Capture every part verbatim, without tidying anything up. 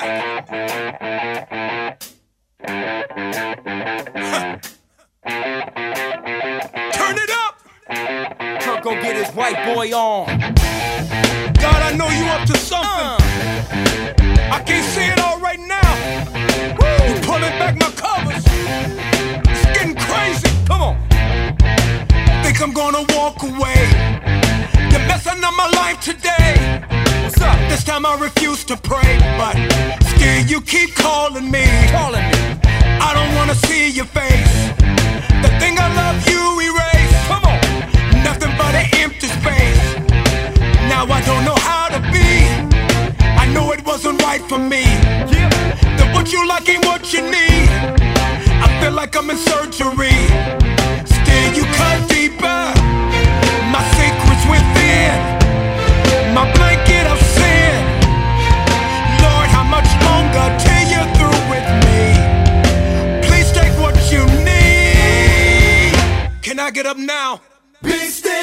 Turn it up! Kirk go get his white boy on. God, I know you up to something. Uh. I can't see it all right now. Woo. You pulling back my covers. It's getting crazy. Come on. Think I'm gonna walk away. You're messing up my life today. What's up? This time I refuse to pray, but still you keep calling me. Calling me. I don't wanna see your face. The thing I love you erase. Come on. Nothing but an empty space. Now I don't know how to be. I know it wasn't right for me. Yeah. That what you like ain't what you need. I feel like I'm in surgery. Still you cut deeper. My secrets within. My blanket of sin. Lord, how much longer till you're through with me? Please take what you need. Can I get up now? Be still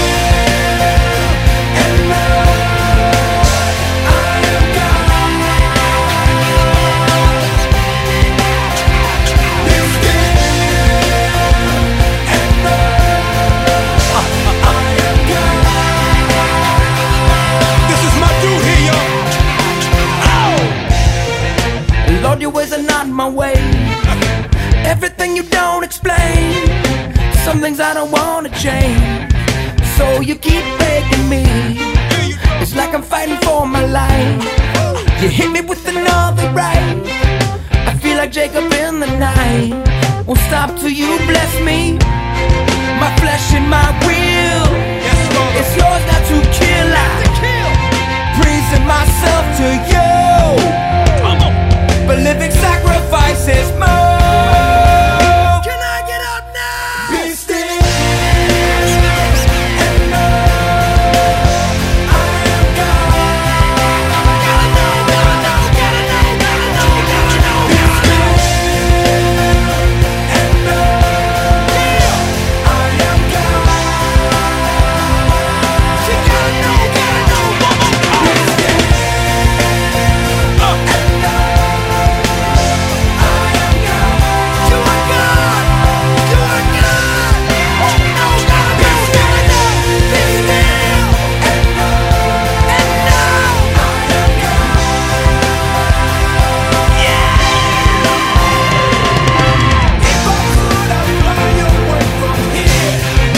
and know I am God. Be still and know I am God. This is my due here, y'all. Oh! Lord, your ways are not my way. Everything you don't explain. Some things I don't wanna change. So you keep begging me. It's like I'm fighting for my life. You hit me with another right. I feel like Jacob in the night. Won't stop till you bless me. My flesh and my will. It's yours not to kill. I'm praising myself to you. But living sacrifice is more. Can I get up now? Be still and know I am God. Gotta know, gotta know, gotta know, gotta know, gotta know, Be gotta still and know I am God. You gotta know, gotta know, Be still and know I am God. you are God, you are God. Oh no, gotta know, gotta know, be still and know. If I could, I'd fly away from here.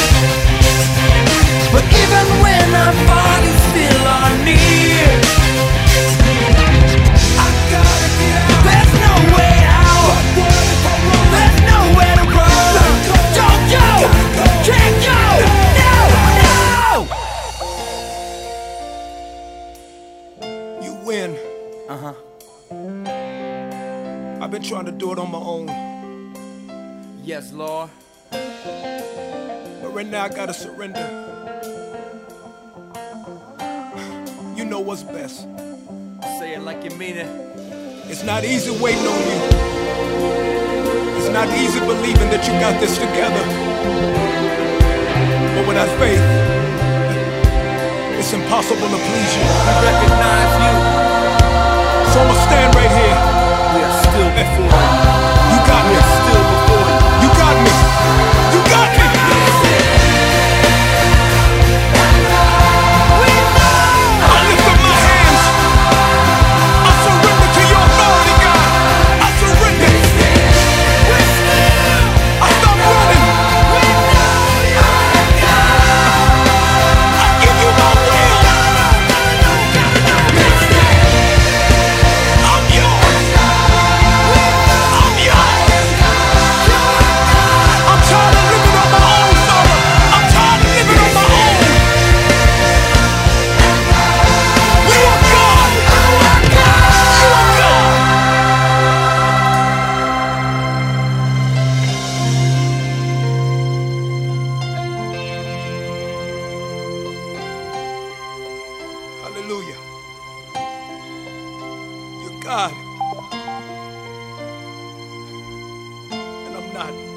But even when I'm far, you still are near. I gotta get out. There's no way out. But what if I run? There's nowhere to run. Don't go, can't go. No, no. You win. Uh huh. I've been trying to do it on my own, Yes, Lord. but right now I gotta surrender. You know what's best. Say it like you mean it. It's not easy waiting on you. It's not easy believing that you got this together. But without faith, it's impossible to please you. We recognize you. So I'ma stand right here. We are still before you. You got We me. are still before you. You got me. You got me. I lift up my hands. I surrender to your authority, God. I surrender. I stop running. I give you my will. I'm yours. I'm yours. I'm tired of living on my own, Father. I'm tired of living on my own. You are God. You are God. Hallelujah. You're God. And I'm not.